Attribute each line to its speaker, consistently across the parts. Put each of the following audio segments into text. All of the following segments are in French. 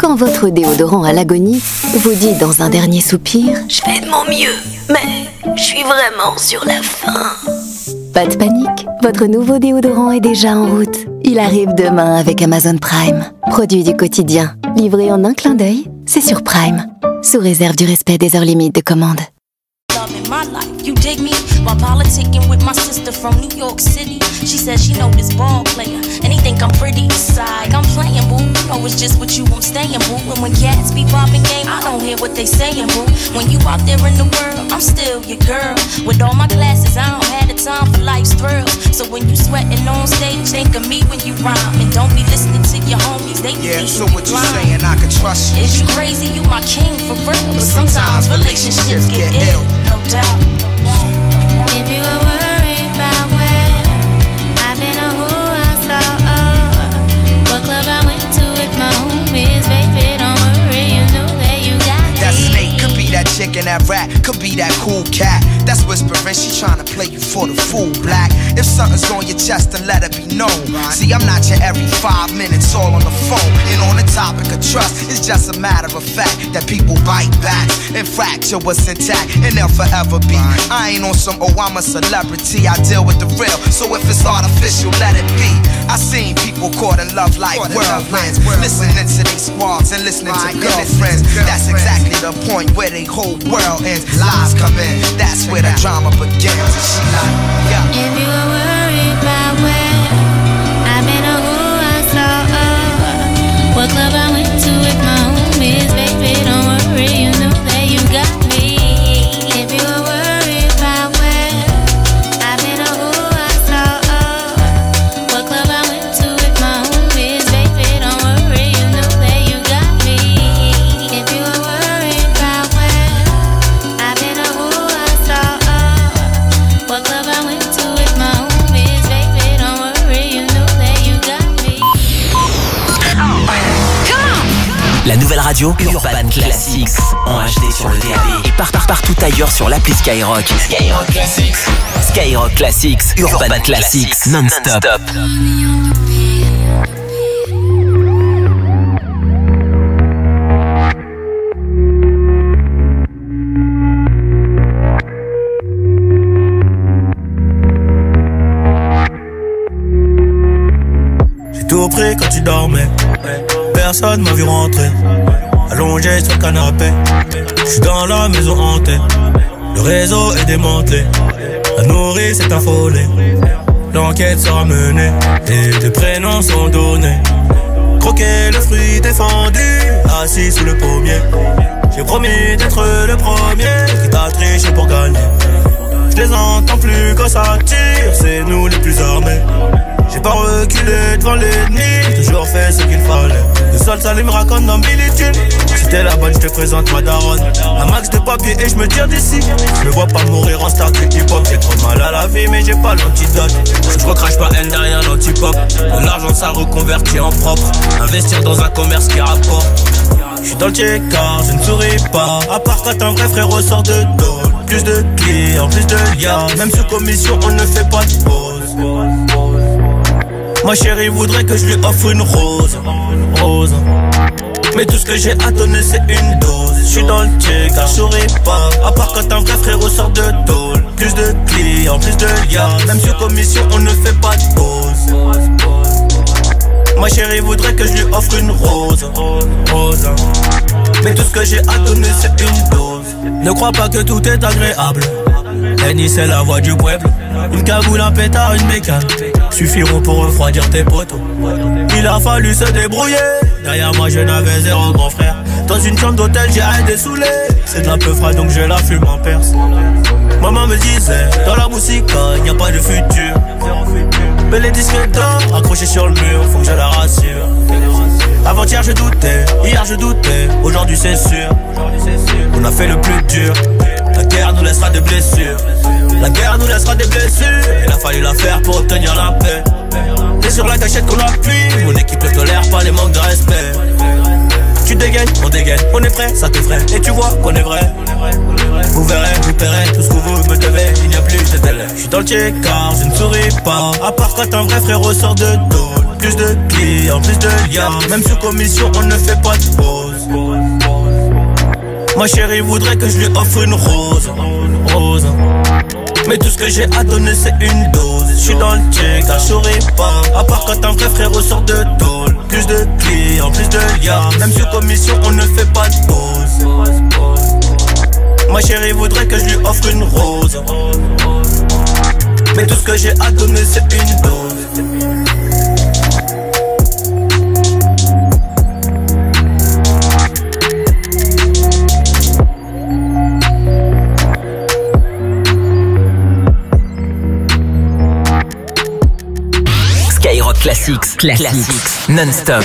Speaker 1: Quand votre déodorant à l'agonie vous dit dans un dernier soupir « Je fais de mon mieux, mais je suis vraiment sur la fin ». Pas de panique, votre nouveau déodorant est déjà en route. Il arrive demain avec Amazon Prime. Produit du quotidien, livré en un clin d'œil, c'est sur Prime. Sous réserve du respect des heures limites de commande.
Speaker 2: In my life, you dig me? While politicking with my sister from New York City, she says she know this ball player, and he think I'm pretty. Side, I'm playing, boo. You know it's just with you I'm staying, boo. And when cats be popping game, I don't hear what they saying, boo. When you out there in the world, I'm still your girl. With all my classes, I don't have the time for life's thrills. So when you sweating on stage, think of me when you rhyme, and don't be listening to your homies. They be
Speaker 3: so what you saying? I can trust you.
Speaker 2: Is you crazy? You my king for real. But sometimes relationships get ill. No doubt.
Speaker 4: If you were worried about where I've been or who I saw, what club I went to with my homies, baby, don't worry, you know that you got me.
Speaker 3: That snake could be that chick in that rat, could be that cool cat. That's whispering, she tryna play you for the fool, black. If something's on your chest, then let it be known. See, I'm not your every 5 minutes all on the phone. And on the topic of trust, it's just a matter of fact that people bite back and fracture what's intact, and they'll forever be. I ain't on some, oh, I'm a celebrity, I deal with the real. So if it's artificial, let it be. I seen people caught in love like whirlwinds, listening to their squads and listening to girlfriends. That's exactly the point where they whole world ends. Lies come in, that's where the drama begins. And she like, yeah.
Speaker 4: If you were worried about where I've been or who I saw, what club I went to with my homies, baby, don't worry, you know that you got me. If you were worried about where I've been or who I saw, what club I went to with my homies, baby, don't worry, you know that you got me. If you were worried about where I've been or who I saw, what club I went to with my homies, baby, don't worry, you know that you got me.
Speaker 5: La nouvelle radio Urban Classics en HD sur le DAB et partout ailleurs sur l'appli Skyrock. Skyrock Classics. Skyrock Classics, Urban Classics, non-stop.
Speaker 6: J'ai tout pris quand tu dormais. Personne m'a vu rentrer, allongé sur le canapé. J'suis dans la maison hantée, le réseau est démantelé. La nourrice est affolée, l'enquête sera menée et des prénoms sont donnés. Croquer le fruit défendu, assis sous le pommier. J'ai promis d'être le premier qui t'a triché pour gagner. Je les entends plus quand ça tire, c'est nous les plus armés. J'ai pas reculé devant l'ennemi, j'ai toujours fait ce qu'il fallait. Le sol salé me raconte dans militude. Si t'es la bonne, je te présente ma daronne. Un max de papier et je me tire d'ici. Je me vois pas mourir en star du hip-hop. J'ai trop mal à la vie mais j'ai pas l'antidote. Je recrache pas haine derrière l'anti-pop. De l'argent ça reconvertit en propre. Investir dans un commerce qui rapporte. J'suis dans le check-out, je ne souris pas. À part quand un vrai frérot sort de dos. Plus de clients, plus de liens. Même sous commission on ne fait pas de pause. Ma chérie voudrait que je lui offre une rose. Mais tout ce que j'ai à donner c'est une dose. J'suis dans le check, je souris pas. À part quand un vrai frérot sort de tôle. Plus de clients, plus de liens. Même sous commission on ne fait pas de pause. Ma chérie voudrait que je lui offre une rose. Mais tout ce que j'ai à donner c'est une dose. Ne crois pas que tout est agréable. Henny c'est la voix du peuple. Une cagoule, un pétard, une bécane suffiront pour refroidir tes potos. Il a fallu se débrouiller. Derrière moi je n'avais zéro grand frère. Dans une chambre d'hôtel j'ai arrêté saoulé. C'est de la peu frais donc je la fume en perse. Maman me disait, dans la musique y a pas de futur. Mais les disques d'or accrochés sur le mur, faut que je la rassure. Avant-hier je doutais, hier je doutais, aujourd'hui c'est sûr. On a fait le plus dur. La guerre nous laissera des blessures. La guerre nous laissera des blessures. Il a fallu la faire pour obtenir la paix. C'est sur la gâchette qu'on appuie. Mon équipe ne tolère pas les manques de respect. Tu dégaines, on est prêt, ça te ferait. Et tu vois qu'on est vrai. Vous verrez, vous paierez tout ce que vous me devez. Il n'y a plus de délai. J'suis dans le check-out, je ne souris pas. À part quand un vrai frérot sort de dos. Plus de clients, plus de liens. Même sous commission, on ne fait pas de pause. Ma chérie voudrait que je lui offre une rose, rose. Mais tout ce que j'ai à donner c'est une dose. J'suis dans le check, je saurais pas. À part quand un vrai frère ressort de tôle. Plus de clients, plus de liens. Même sous commission on ne fait pas de pause. Ma chérie voudrait que je lui offre une rose. Mais tout ce que j'ai à donner c'est une dose.
Speaker 5: Skyrock Classics, non-stop.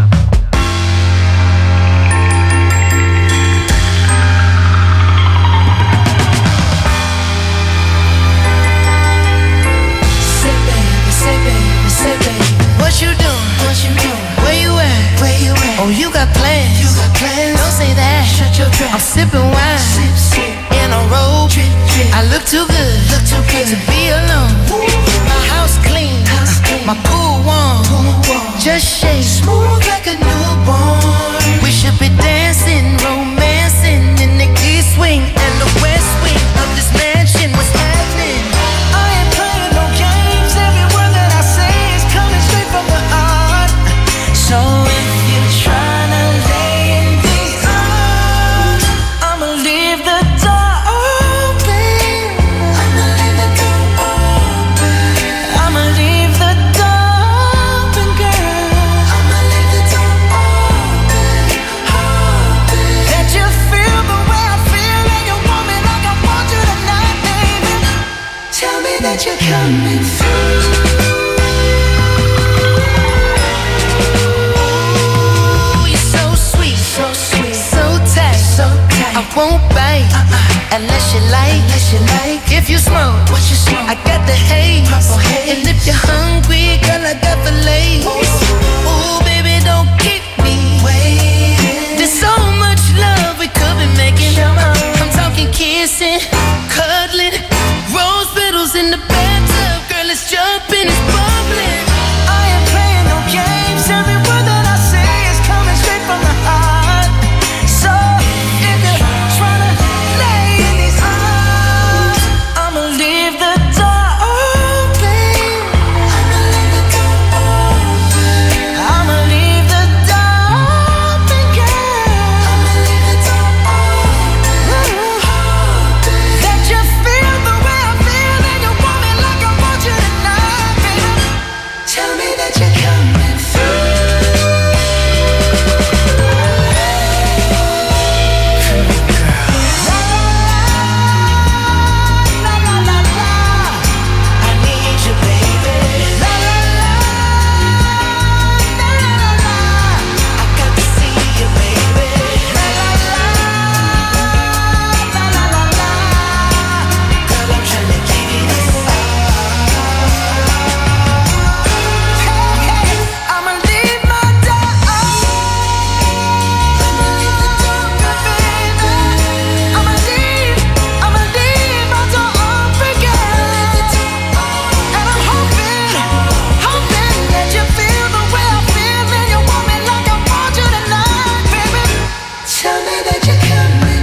Speaker 7: Oh, you got plans. Don't say that. Shut your trap. I'm sipping wine. Sip. In a robe. I look too good. To be alone. My house clean. My pool warm. Just shake. Smooth like a newborn. We should be dancing, romancing in the east wing and the west wing of this mansion. What's happening? I ain't playing no games. Every word that I say is coming straight from the heart. So if you're trying to lay in these arms, I'ma leave the door open. I'ma leave the door open. I'ma leave the door open, girl. I'ma leave the door open, open. Let you feel the way I feel and you want me like I want you tonight, baby. Tell me that you're coming through. I won't bite unless you like. If you smoke, what you smoke? I got the haze. And if you're hungry, girl, I got the lace. Ooh, baby, don't keep me waiting. There's so much love we could be making. I'm talking kissing, cuddling, rose petals in the bathtub. Girl, let's jump in, it's bubbling. I ain't playing no games. Every word that I say is coming straight from the heart. So if you're trying to lay in these arms, I'ma leave the door open. I'ma leave the door open. I'ma leave the door open, girl. I'ma leave the door open. Let you feel the way I feel and you want me like I want you tonight, baby. Tell me that you're coming through. I need you, baby. La la la, la la la la. I got to see you, baby. La la la, la la la la. Girl, I'm trying to give you this. Hey, I'ma leave my door open. I'ma leave the door open, baby. I'ma leave my door open, girl. And I'm hoping that you feel the way I feel and you want me like I want you tonight, baby. Tell me that you're coming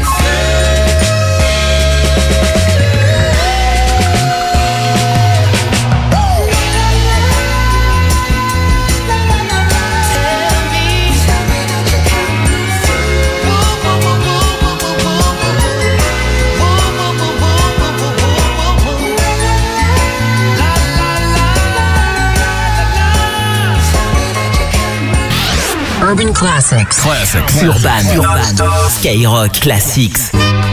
Speaker 5: Urban Classics. Urban. Skyrock Classics.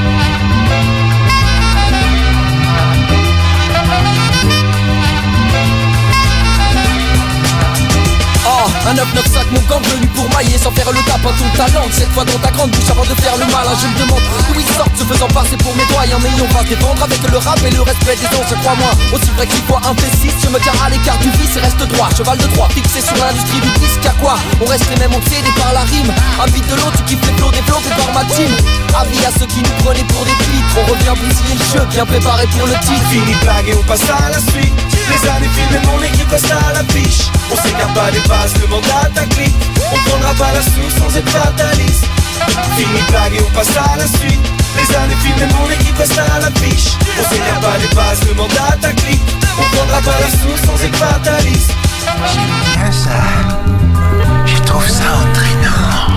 Speaker 8: Un 995 mon gang venu pour mailler sans faire le tapin ton talent. Cette fois dans ta grande bouche avant de faire le malin. Je me demande d'où ils sortent se faisant passer pour mes doigts. Mais on va se défendre avec le rap et le respect des onces. Crois-moi, aussi vrai qu'il faut un P6. Je me tiens à l'écart du vice et reste droit. Cheval de droit, fixé sur l'industrie du disque. À quoi on reste les mêmes obsédés par la rime. Un beat de l'autre, tu kiffes les flots développés par ma team. Avis à ceux qui nous prenaient pour des pitres. On revient bousiller le jeu, bien préparé pour le titre.
Speaker 9: Fini blague et on passe à la suite. Les années filent et mon équipe reste à l'affiche. On s'écarte pas des bases, demande à ta clique. On prendra pas la soupe sans être fataliste. Fini blague et on passe à la suite. Les années filent et mon équipe reste à l'affiche. On s'énerve pas les bases, demande à ta clique. On prendra pas la source sans être fataliste.
Speaker 3: J'aime bien ça. Je trouve ça entraînant.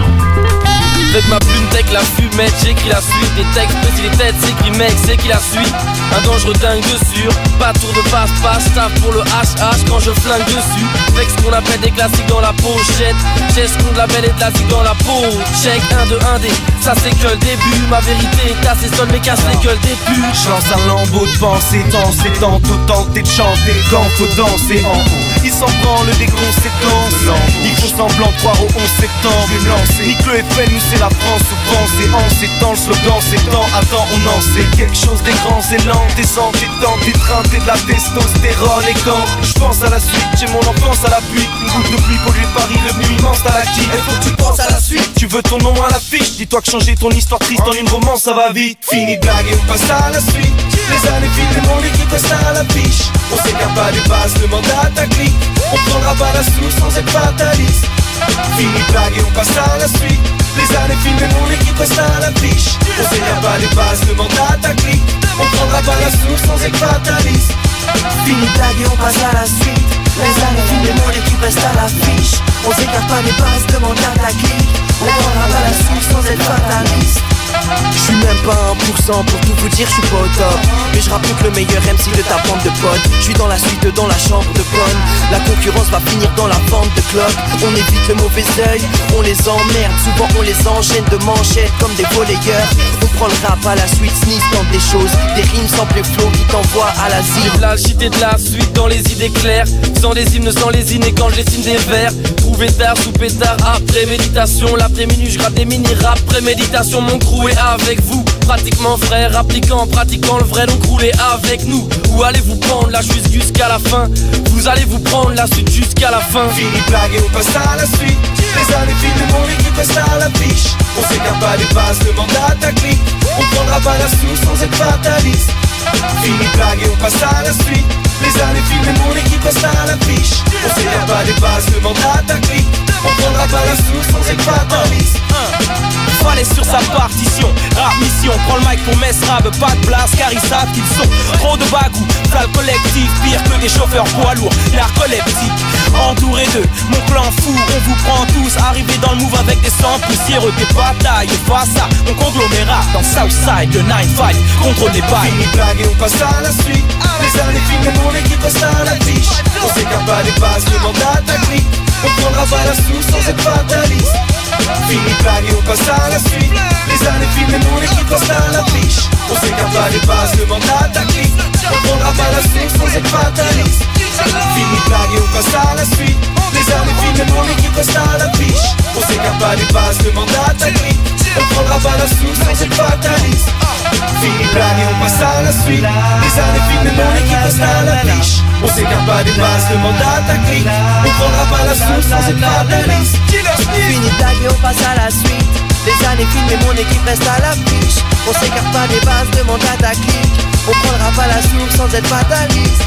Speaker 10: Avec ma plume tech, la fumette, j'écris la suite. Des textes, petits les têtes, c'est qui mec, c'est qui la suit. Un dangereux dingue dessus, pas tour de passe-passe. Tape pour le HH quand je flingue dessus. Avec ce qu'on appelle des classiques dans la pochette. J'ai ce qu'on labelle et de la zig dans la peau. Check 1 de 1D, ça c'est que le début. Ma vérité est assez seule mais casse les gueules des putes.
Speaker 9: Je lance un lambeau de pensée dans ces temps. Autant que t'es de chanter quand faut danser en haut. Ils s'en branlent des conséquences. Ils font semblant de croire au 11 septembre. Je vais me lancer. Nique le FN, nous c'est la France. Souvent c'est en ces temps, le slogan c'est temps. Attends, on en sait quelque chose des grands élans. Des entêtants, des trains, de la testostérone. Et quand je pense à la suite, j'ai mon enfance à l'appui. Une goutte de pluie polluée Paris, revenu immense à la qui. Il faut que tu penses à la suite. Tu veux ton nom à l'affiche. Dis-toi que changer ton histoire triste en une romance ça va vite. Fini de blague et on passe à la suite. Les années filent et mon équipe reste à l'affiche. On s'écarte pas des bases, demande à ta clique. On prendra pas la source sans être fataliste. Fini de blague et on passe à la suite. Les années filent et mon équipe reste à l'affiche. On s'écarte pas des bases, demande à ta clique. On prendra pas la source sans être fataliste. Fini de blague et on passe à la suite. Les années filent et mon équipe reste à l'affiche. On s'écarte pas des bases, demande à ta clique. On prendra pas la source sans être fataliste. Je suis même pas 1% pour tout vous dire, je suis pas au top. Mais je rappelle que le meilleur MC de ta bande de potes. Je suis dans la suite, dans la chambre de bonne. La concurrence va finir dans la vente de clubs. On évite le mauvais œil, on les emmerde. Souvent on les enchaîne de manchettes comme des volleyeurs. On prend le rap à la suite, sneeze tente des choses. Des rimes sans les flots qui t'envoient à l'asile.
Speaker 10: De la shit et de la suite dans les idées claires. Sans les hymnes, sans les innées quand je dessine des vers. Trouvé tard, sous pétard, après méditation. L'après-midi je gratte des mini-rap, préméditation. Mon crew est avec vous, pratiquement frère, appliquant, pratiquant le vrai, donc roulez avec nous. Où allez-vous prendre la suite jusqu'à la fin? Vous allez vous prendre la suite jusqu'à la fin.
Speaker 9: Fini de blague et on passe à la suite. Les années filent et mon équipe reste à l'affiche. On s'écarte pas des bases, demande à ta clique. On prendra pas la source sans être fataliste. Fini de blague et on passe à la suite. Les années filent et mon équipe reste à l'affiche. On s'écarte pas des bases, demande à ta clique. On prendra pas la source sans être fataliste.
Speaker 11: Fallait sur sa partition, rap mission. Prends le mic pour Mess Rab, pas de place car ils savent qu'ils sont trop de bagou. Flamme collectif, pire que des chauffeurs poids lourds. Narcoleptique, entouré d'eux, mon clan fou. On vous prend tous, arrivés dans le move avec des sangs poussiéreux. Des batailles face à mon conglomérat dans Southside, de 9-5, contrôle des bails.
Speaker 9: Fini de blague et on passe à la suite. Les années filent et mon équipe reste à l'affiche. On s'écarte pas des bases, demande à ta clique. On prendra pas la source sans être fataliste. Fini de blague et on passe à la suite. Les années filent et mon équipe reste à l'affiche. On s'écarte pas des bases, demande à ta clique. On prendra pas la source sans être fataliste. Fini de blague et on passe à la suite. Les années filent et mon équipe reste à l'affiche. On s'écarte pas des bases, demande à ta clique. On prendra pas la source sans être fataliste. Fini de blague et on passe à la suite. Les années filent et mon équipe reste à l'affiche. On s'écarte pas des bases, demande à ta clique. On prendra pas la source sans être fataliste.
Speaker 12: Fini de blague et on passe à la suite. Les années filent et mon équipe reste à l'affiche. On s'écarte pas des bases, demande à ta clique. On prendra pas la source sans être fataliste.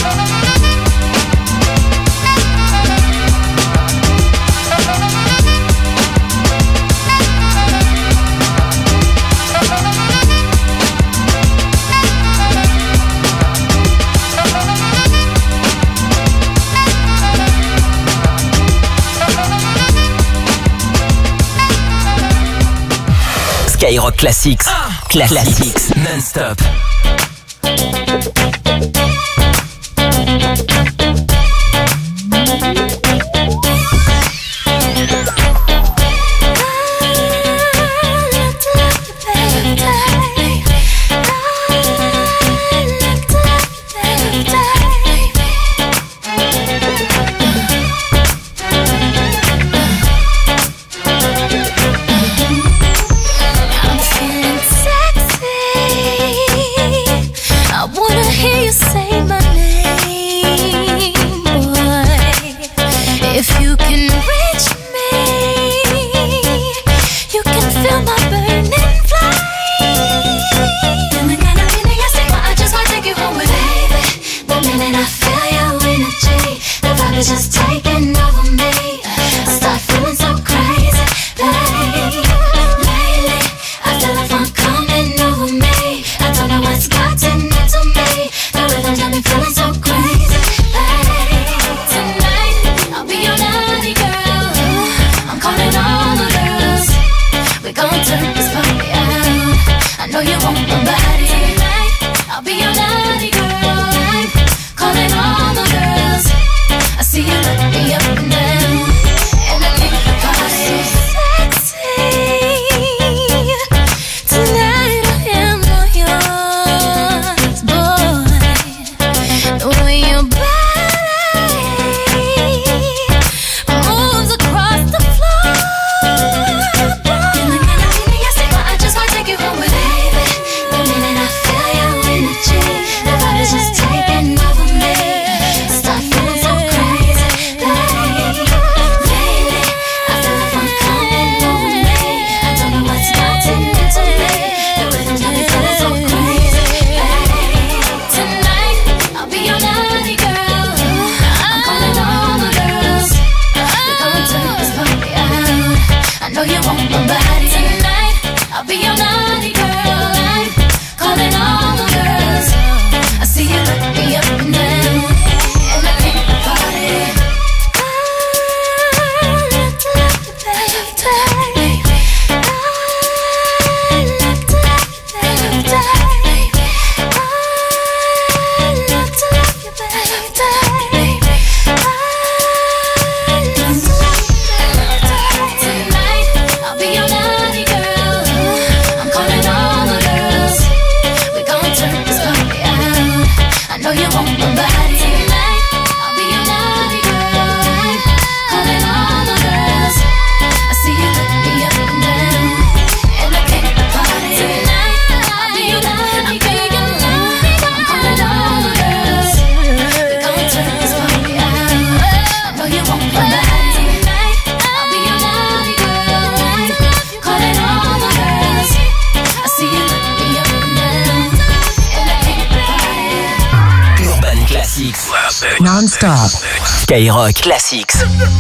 Speaker 5: Skyrock Classics. Classics non-stop.
Speaker 4: I wanna hear you say my name.
Speaker 2: want my body. Tonight, I'll be your naughty girl. I'm calling all the girls. I see you look me up and down, and I think the party's sexy. Tonight I am all yours, boy. The way your body moves across the floor. I just wanna take you home with me, baby. The minute I feel your energy, the vibe is just taking over me. I start feeling so crazy, baby. Lately, I feel the fun coming over me. I don't know what's gotten into me. The rhythm's got me feeling so crazy, baby. Tonight, I'll be your naughty girl. I'm calling all the girls. We're gonna turn this party out. I know you want my body. Tonight, I'll be your naughty girl. I'm calling all the girls. I see you look me up and down, and I think the party. I like to love you, baby. I like to love you, baby. I like to love you, baby. Tonight, I'll be your naughty girl. I'm calling all the girls. We're gonna turn this party out. I know you want my body. Tonight, I'll be your naughty girl. I'm calling all the girls. I see you look me up and down, and I think the party. Tonight, I'll be your naughty girl. I'm calling all the girls. We're gonna turn this party out. I know you want my body. Tonight, I'll be your naughty girl. I'm calling all the girls. I see you look me up and down, and I think the party.
Speaker 5: Urban Classics.
Speaker 13: Non-stop.
Speaker 5: Skyrock Classics.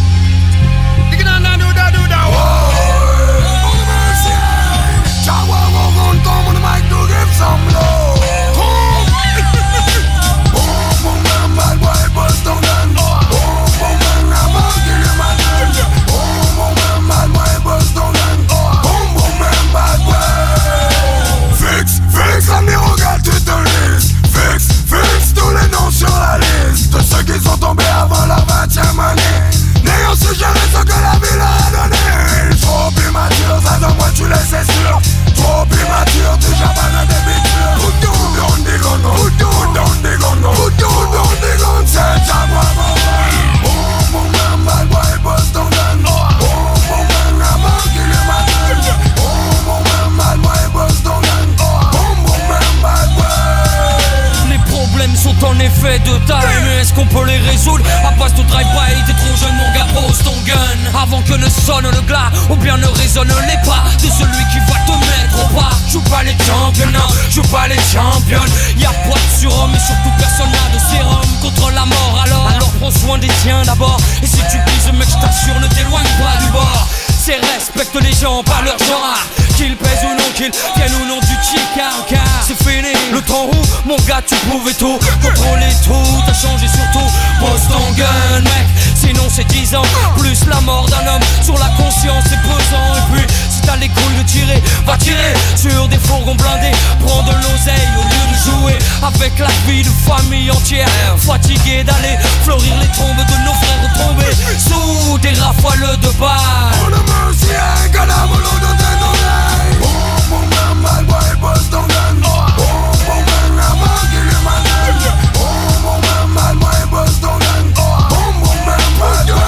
Speaker 14: Fix, ami, regarde toute ta liste. Fix, tous les noms sur la liste de ceux qui sont tombés avant la 20e année, n'ayant suggéré ce que la ville a donné. Trop immature, ça de moi tu laisses, c'est sûr. Trop immature, déjà pas de débiture. Who don't dig on, who don't dig on, who don't dig on, c'est ta bravo. Boom, boom, man, bad boy, boss ton gun. Boom, boom, man, avant qu'il est malade. Boom, boom, man, bad boy, boss ton gun. Boom, boom, man, bad boy.
Speaker 10: Les problèmes sont en effet de taille, mais est-ce qu'on peut les résoudre à base de drive-by? T'es trop jeune mon gars, pose ton gun avant que ne sonne le glas, ou bien ne résonne les pas de celui qui va te mettre au pas. Joue pas les championnats, joue pas les championnes. Y'a pas de surhomme et surtout personne n'a de sérum contre la mort. Alors prends soin des tiens d'abord. Et si tu plises mec, je t'assure, ne t'éloigne pas du bord. C'est respecte les gens par leur genre, qu'ils pèsent ou non, qu'ils viennent ou non du chica. Car c'est fini, le temps où mon gars tu pouvais tout contrôler, tout t'as changé surtout. Pose ton gun mec, sinon c'est 10 ans plus la mort d'un homme sur la conscience, c'est pesant. Et puis si t'as les couilles de tirer, va tirer sur des fourgons blindés. Prends de l'oseille au lieu de jouer avec la vie de famille entière. Fatigué d'aller fleurir les tombes de nos frères tombés sous des rafales de balles.
Speaker 14: Mercy, I got a bolo don't take no lie. Boom, boom, man, bad boy, bust down gun. Boom, boom, man, I'm a kill you, man. Boom, boom, man, bad boy, bust down gun. Boom, boom, man, bad boy.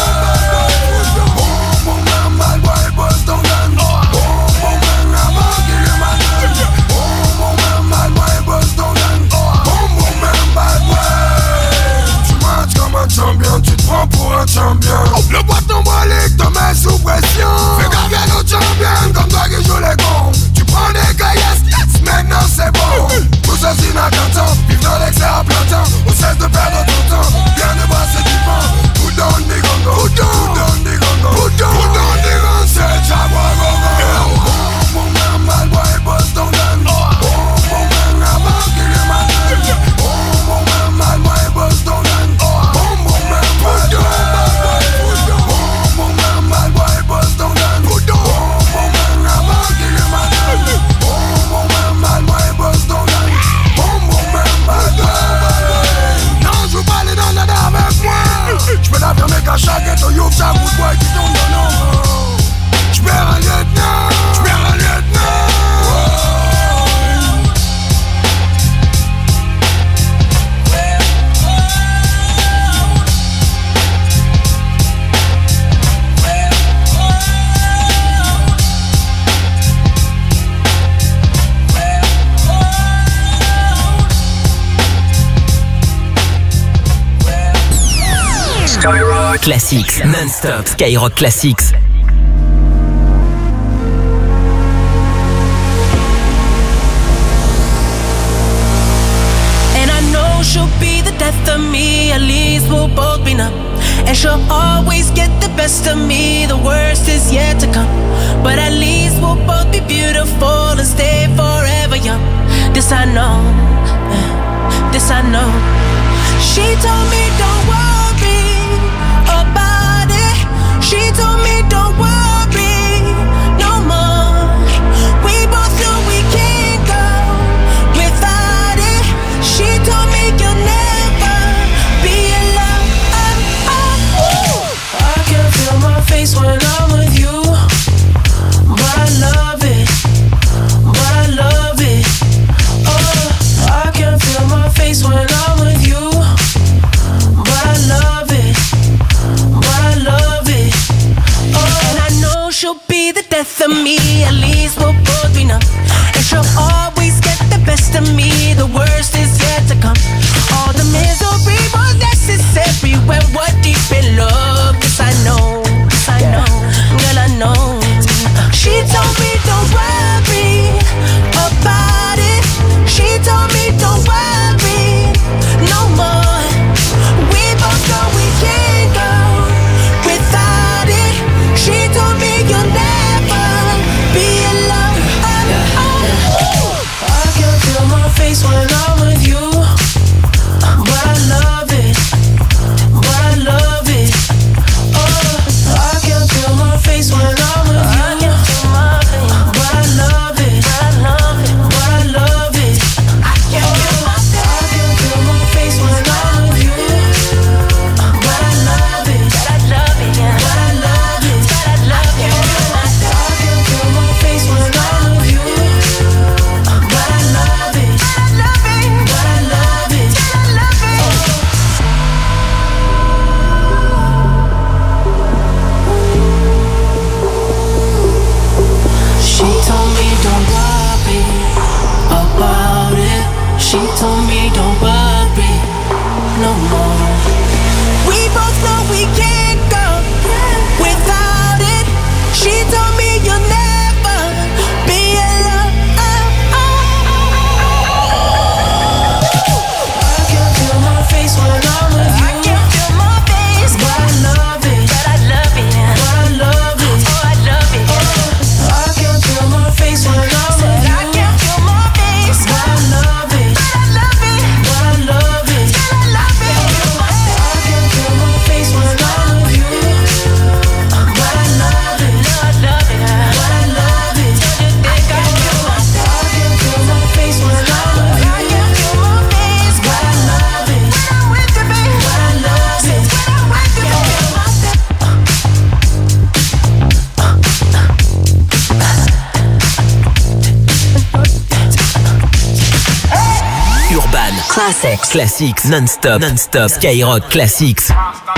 Speaker 14: Boom, boom, man, bad boy, bust down gun. Boom, boom, man, I'm a kill you, man. Boom, boom, man, bad boy, bust down gun. Boom, boom, man, bad boy. Tu matches comme un champion, tu te prends pour un champion. Le bâton brolique te met sous pression. Fais gagner nos champions comme toi qui joues les cons. Tu prends des caillasses, maintenant c'est bon. Tout ceci n'a qu'un temps, vivre dans l'excès à plein temps. On cesse de perdre ton temps, bien de brasser du vent. Who don't dig on, who don't dig on, who don't dig on, c'est ta bravo. Boom, boom, man, bad boy, bust ton gun. Boom, boom, man, avant qu'il est malade. Boom, boom, man, bad boy, bust ton gun. Boom, boom, man, bad boy. Boom, boom, man, bad boy,
Speaker 5: Skyrock Classics, non-stop Skyrock Classics.
Speaker 2: And I know she'll be the death of me, at least we'll both be numb. And she'll always get the best of me, the worst is yet to come. But at least we'll both be beautiful and stay forever young. This I know, this I know. She told me don't worry about it. She told me don't worry no more. We both know we can't go without it. She told me you'll never be alone. I can feel my face when I'm with you, but I love it, but I love it. Oh, I can feel my face when I'm with you, but I love it, but I love it. Oh, and I know she'll be the death of me, at least we'll both be numb. And she'll always get the best of me, the worst is yet to come. All the misery was necessary when we're deep in love. Yes, I know, yes, I know, girl, I know. She told me don't worry about it. She told me don't worry no more. We both know we can't go without it. She told me you'll never be alone. I can feel my face when I'm with you, but I love it, but I love it. Oh, I can feel my face when I'm with you, but I love it, but I love it. I can feel my face when I'm with you, but I love it, but I love it, but I love it, but I love it. I can feel my face when I'm with you, but I love it, but I love it, but I love it, but I love it. She told me don't worry about it. She told me don't worry no more. We both know we can't go without it. She told me you'll never be alone. I can feel my face when I'm with you. I can feel my face, but I love it, but I love it, but I love it. Oh, I love it. I can feel my face when I'm with you. I can feel my face, but I love it, but I love it, but I love it, but I love it. I can feel my face when I'm with you, but I love it, but I love it, but I love it. I can feel my face when I'm with you. I can feel my face, but I love it, when I'm with you, baby, but I love it, when I'm with you,
Speaker 5: Urban Classics, Classics, non-stop Skyrock Classics.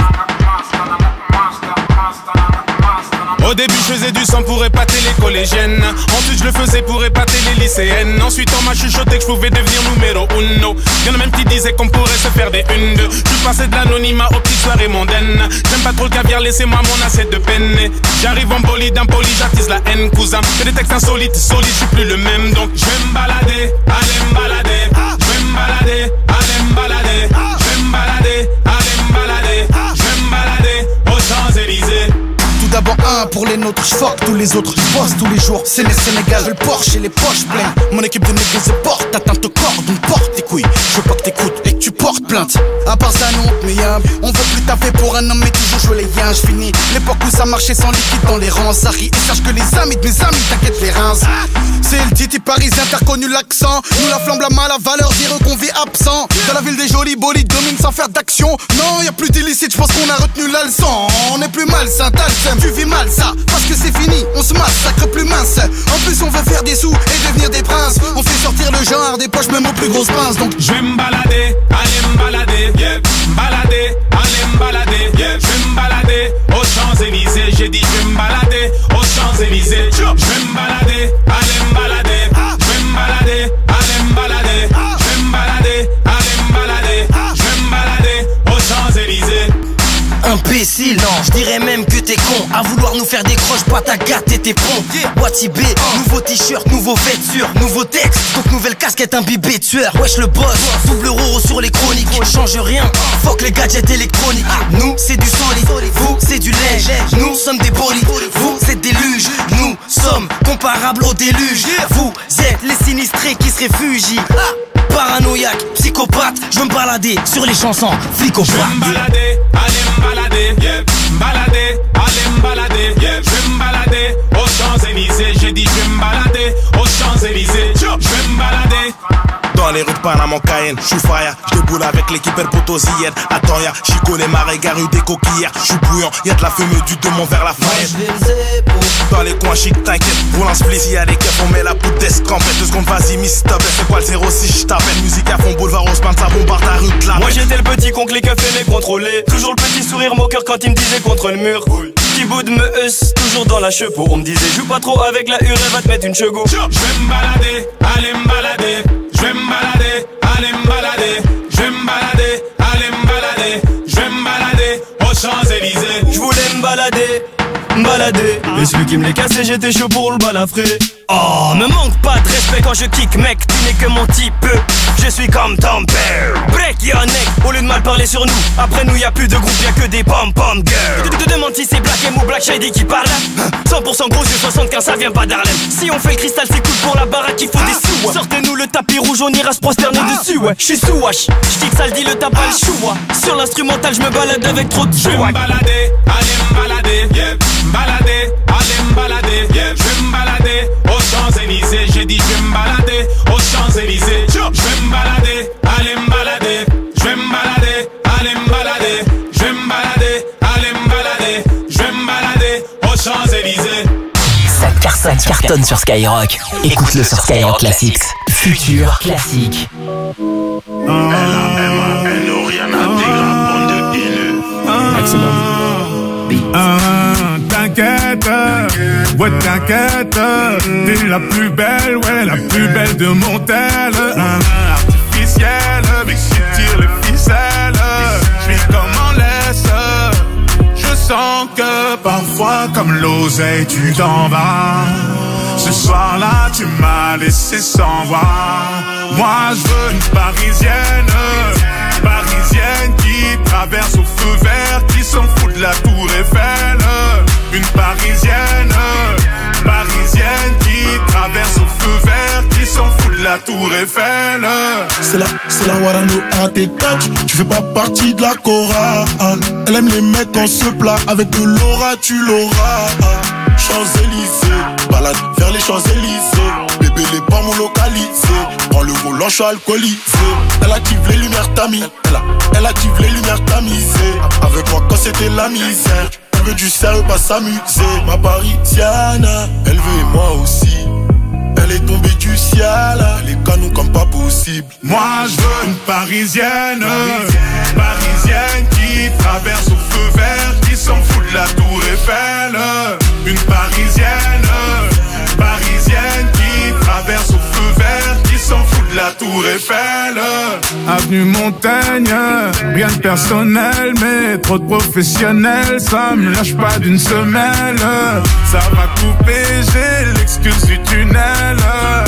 Speaker 13: Au début je faisais du sang pour épater les collégiennes. Ensuite je le faisais pour épater les lycéennes. Ensuite on m'a chuchoté que je pouvais devenir numéro uno. Y'en a même qui disaient qu'on pourrait se faire des une deux. Je suis passé de l'anonymat aux petites soirées mondaines. J'aime pas trop le caviar, laissez-moi mon assiette de penne. J'arrive en bolide, impoli, j'attise la haine, cousin. Fais des textes insolites, solides, je suis plus le même. Donc je vais me balader, aller me balader. Je vais me balader, aller me balader. Je vais me balader, aller me balader. Je vais me balader aux Champs-Élysées.
Speaker 15: Tout d'abord un pour les nôtres, j'fuck tous les autres, j'bosse tous les jours, c'est les Sénégal, j'ai le Porsche et les poches pleines. Mon équipe de négros se porte, atteinte au corps, donc porte tes couilles. Je veux pas que t'écoutes et que tu portes plainte. À part ça non, mais on veut plus taffer pour un homme mais toujours jouer les yens. J'finis l'époque où ça marchait sans liquide dans les rangs. Ça rit et sache que les amis de mes amis t'inquiète les reins. C'est le titi parisien, t'as reconnu l'accent. Nous la flamme, la main, la valeur, dire qu'on vit absent. Dans la ville des jolis bolides, domine sans faire d'action. Non, y a plus d'illicite, j'pense qu'on a retenu la leçon. On est plus malsain, t'as le seum, tu vis mal ça. Parce que c'est fini, on se massacre plus mince. En plus on veut faire des sous et devenir des princes. On fait sortir le genre des poches même aux plus grosses pinces. Donc
Speaker 13: je vais me balader, aller me balader, yeah. Balader, aller me balader, yeah. Je vais me balader aux Champs-Élysées. J'ai dit je vais me balader aux Champs-Élysées. Je vais me balader, aller me balader. Je vais me balader, aller me balader. Je vais me balader, aller me balader. Je vais me balader aux Champs-Élysées.
Speaker 15: un
Speaker 8: faire des croches, pas ta gâte et tes pompes. Wati B, nouveau t-shirt, nouveau vêture, nouveau texte, donc nouvelle casquette imbibée tueur. Wesh le boss, double euro sur les chroniques. Change rien, fuck les gadgets électroniques. Nous c'est du solide, vous c'est du lait. Nous sommes des bolides, vous c'est des luges. Nous sommes comparables au déluge. Vous êtes les sinistrés qui se réfugient. Paranoïaque, psychopathe, je veux me balader sur les chansons, flic au
Speaker 13: Je vais me balader, allez me balader, yeah. Me balader, allez me balader, yeah. Je vais me balader aux Champs-Élysées. J'ai dit je vais me balader aux Champs-Élysées. Je vais me balader
Speaker 16: dans les rues de Panama, Cayenne, j'suis fire, j'déboule avec l'équipe El Potosienne. Attends y'a, Chico les marais, garus des coquillères. J'suis bouillant, y'a de la fumée du Demont vers la Fayette. Dans les coins chic, t'inquiète, roule en spliff, y'a des keufs, on met la poudre d'escampette. 2 secondes, vas-y, miss stop, c'est quoi le 06, j't'appelle. Musique à fond, boulevard Osman, ça bombarde ta rue de la.
Speaker 17: Moi j'étais le petit con que les keufs aimaient contrôler. Toujours le petit sourire moqueur quand il me disait contre le mur. Petit bout de me heusse, toujours dans la chepeau. On me disait joue pas trop avec la hure, elle va te mettre une chego.
Speaker 13: Je vais me balader, allez me balader. Je vais me balader, allez me balader. Je vais me balader, allez me balader. Je vais me balader aux Champs-Élysées.
Speaker 17: Je voulais me balader. Et celui qui me l'est cassé, j'étais chaud pour le balafrer. Oh, me manque pas de respect quand je kick, mec, tu n'es que mon type. Je suis comme ton père. Break your neck, au lieu de mal parler sur nous. Après nous y'a plus de groupe, y'a que des pom-pom girls. Te demande si c'est Black M ou Black Shady qui parle. 100% gros yeux, 75 ça vient pas d'Harlem. Si on fait le cristal c'est cool pour la baraque, il faut des sous. Sortez-nous le tapis rouge, on ira se prosterner dessus, ouais. J'suis sous wash, j'kick ça le dit le tabac le chou. Sur l'instrumental j'me balade avec trop de joie.
Speaker 13: Je vais me balader, allez me balader, yeah. Balader, allez me balader, yeah. Je vais me balader aux Champs-Élysées. J'ai dit je vais me balader aux Champs-Élysées. Je vais me balader, allez me balader. Je vais me balader, allez me balader. Je vais me balader, allez me balader. Je vais me balader aux Champs-Élysées.
Speaker 5: Ça cartonne sur Skyrock. Écoute-le sur Skyrock Classics. Futur classique.
Speaker 18: T'inquiète, ouais t'inquiète, t'es la plus belle, ouais la plus belle de mon tel. Artificielle, mais si tu tires les ficelles, j'vis comme en laisse. Je sens que parfois comme l'oseille tu t'en vas. Ce soir-là tu m'as laissé sans voix. Moi je veux une parisienne, parisienne qui traverse au feu vert, qui s'en fout de la tour Eiffel. Une parisienne, parisienne qui traverse au feu vert, qui s'en fout de la tour Eiffel.
Speaker 15: C'est la Warano à tes touch, tu fais pas partie de la chorale. Elle aime les mecs en se plat, avec de l'aura tu l'auras. Champs-Élysées, balade vers les Champs-Élysées. Bébé les pommes localisés, prends le volant, je suis alcoolisé. Elle active les lumières tamis, elle active les lumières tamisées. Avec moi quand c'était la misère, elle veut du sérieux, pas s'amuser. Ma parisienne, elle veut et moi aussi. Elle est tombée du ciel, les canons comme pas possible.
Speaker 18: Moi je veux une parisienne, parisienne qui traverse au feu vert, qui s'en fout de la tour Eiffel. Une parisienne, parisienne qui traverse au feu vert, qui s'en fout de la tour Eiffel. Avenue Montaigne, rien de personnel, mais trop de professionnels, ça me lâche pas d'une semelle. Ça va couper, j'ai l'excuse du tunnel.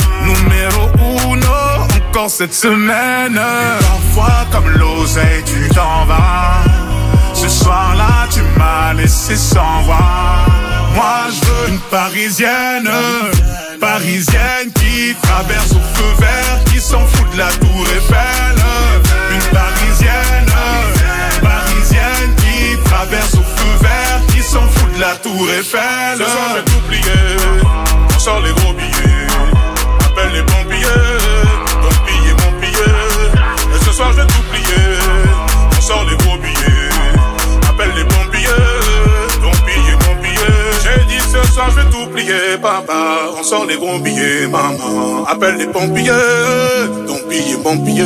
Speaker 18: Numéro 1, encore cette semaine. Parfois comme l'oseille tu t'en vas. Ce soir-là tu m'as laissé sans voix. Moi je veux une parisienne, parisienne qui traverse au feu vert, qui s'en fout de la tour Eiffel. Une parisienne, parisienne qui traverse au feu vert, qui s'en fout de la tour Eiffel.
Speaker 19: Ce soir je vais tout plier, on sort les gros billets. Appelle les pompiers, donc piller mon billet. Et ce soir je vais tout plier, on sort les gros billets. Appelle les pompiers, donc piller mon billet. J'ai dit ce soir je vais tout plier, papa. On sort les gros billets, maman. Appelle les pompiers, donc piller mon billet.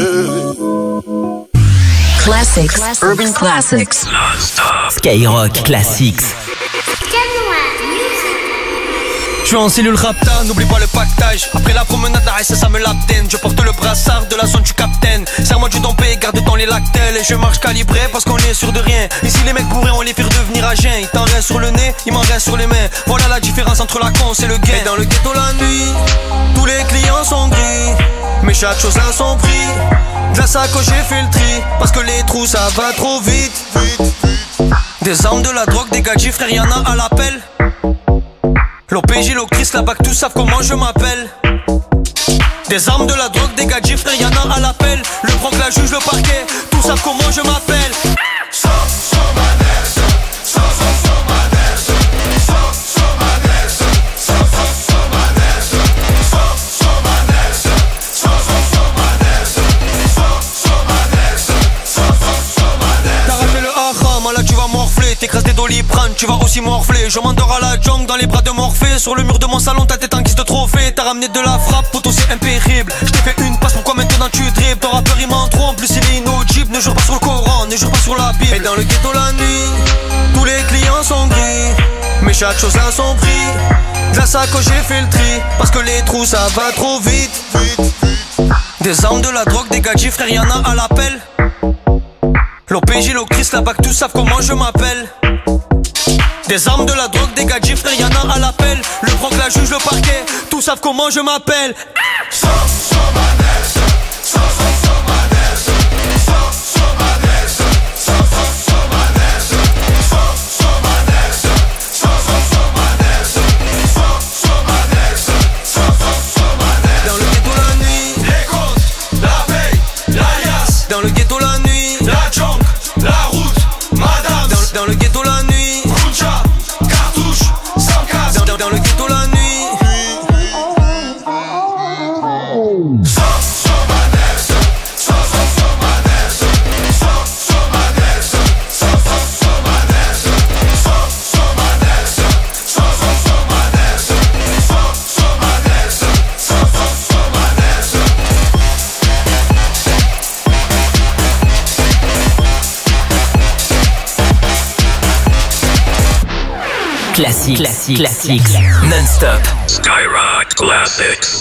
Speaker 5: Classics, Urban Classics. Skyrock Classics.
Speaker 20: Je
Speaker 17: suis en cellule rapta, n'oublie pas le pactage. Après la promenade, la ça me l'abdène. Je porte le brassard de la zone du capitaine. Serre-moi du dompé, garde dans les lactelles. Et je marche calibré parce qu'on est sûr de rien. Ici les mecs bourrés, on les fait redevenir à jeun. Il t'en reste sur le nez, il m'en reste sur les mains. Voilà la différence entre la con et le gain. Et dans le ghetto la nuit, tous les clients sont gris, mais chaque chose a son prix. De la sacoche j'ai fait le tri, parce que les trous ça va trop vite. Des armes, de la drogue, des gadgets, frère y'en a à l'appel. L'OPJ, l'octrice, la BAC, tous savent comment je m'appelle. Des armes, de la drogue, des gadgets, frère y'en a à l'appel. Le proc, la juge, le parquet, tous savent comment je m'appelle. T'écrases des doliprane, tu vas aussi morfler. Je m'endors à la jungle dans les bras de Morphée. Sur le mur de mon salon, ta tête en guise de trophée. T'as ramené de la frappe, poteau c'est impérible. Je t'ai fait une passe, pourquoi maintenant tu dribbles? Ton rappeur il m'en trompe, plus il est inaudible. Ne jure pas sur le Coran, ne jure pas sur la Bible. Et dans le ghetto la nuit, tous les clients sont gris, mais chaque chose a son prix. De la sacoche j'ai fait le tri, parce que les trous ça va trop vite. Des armes, de la drogue, des gadgets, frère y'en a à l'appel. L'OPJ, l'octrice, la BAC, tous savent comment je m'appelle. Des armes, de la drogue, des gadgets, frère y'en a à l'appel. Le proc, la juge, le parquet, tous savent comment je m'appelle. Dans le ghetto la nuit, les comptes, la veille, l'alias. Dans le ghetto la nuit, la junk, la route, madame. Dans le ghetto la nuit, Kuncha, cartouche, sans casque. Dans le ghetto la nuit.
Speaker 5: Classics, non-stop.
Speaker 20: Skyrock Classics.